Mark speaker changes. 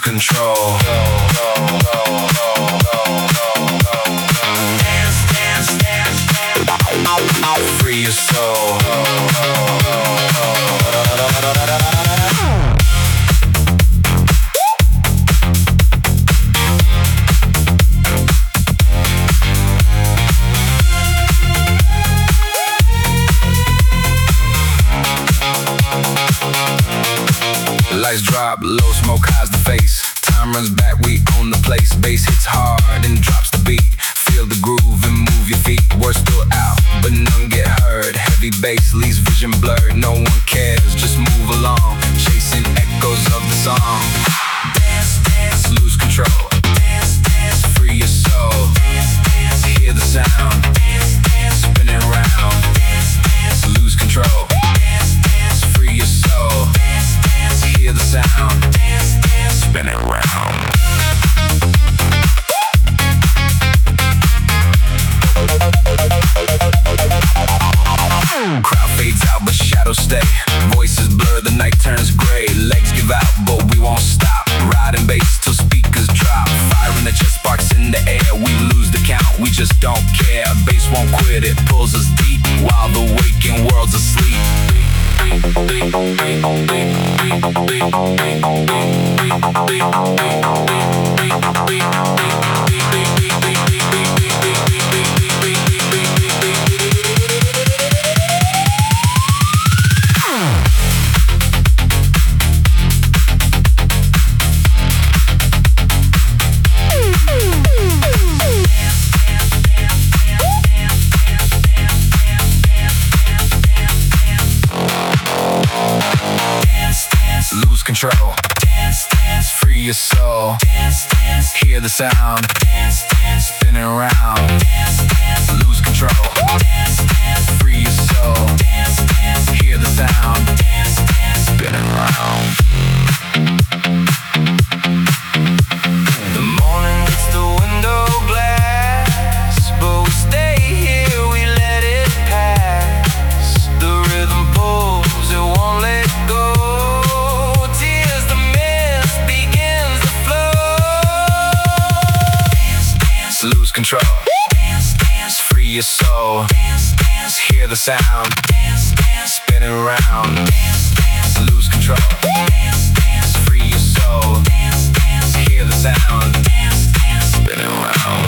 Speaker 1: control. Free your soul. Lights drop, low smoke hides the face. Time runs back, we own the place. Bass hits hard and drops the beat. Feel the groove and move your feet. Words still out, but none get heard. Heavy bass leaves vision blurred. No one cares, just move along, chasing echoes of the song. Dance, dance, lose control. Dance, dance, free your soul. Dance, dance, hear the sound. Dance, dance, spinning round. Dance, dance, lose control. Dance, dance, free your soul. Dance, dance, hear the sound. Dance, dance, spinning round. Crowd fades out, but shadows stay. Voices blur, the night turns gray. Legs give out, but we won't stop. Riding bass till speakers drop. Fire in the chest, sparks in the air. We lose the count, we just don't care. Bass won't quit, it pulls us deep while the waking world's asleep. Lose control. Dance, dance, free your soul. Dance, dance, hear the sound. Dance, dance, spinning around. Dance, dance, lose control. Dance, dance, free your soul. Dance, dance, hear the sound. Dance, dance, spinning around. The morning hits the window glass, but we stay here, we let it pass. The rhythm pulls, it won't let go. Lose control. Dance, dance, free your soul. Dance, dance, hear the sound. Dance, dance, spinning around. Dance, dance, lose control. Dance, dance, free your soul. Dance, dance, hear the sound. Dance, dance, spinning around.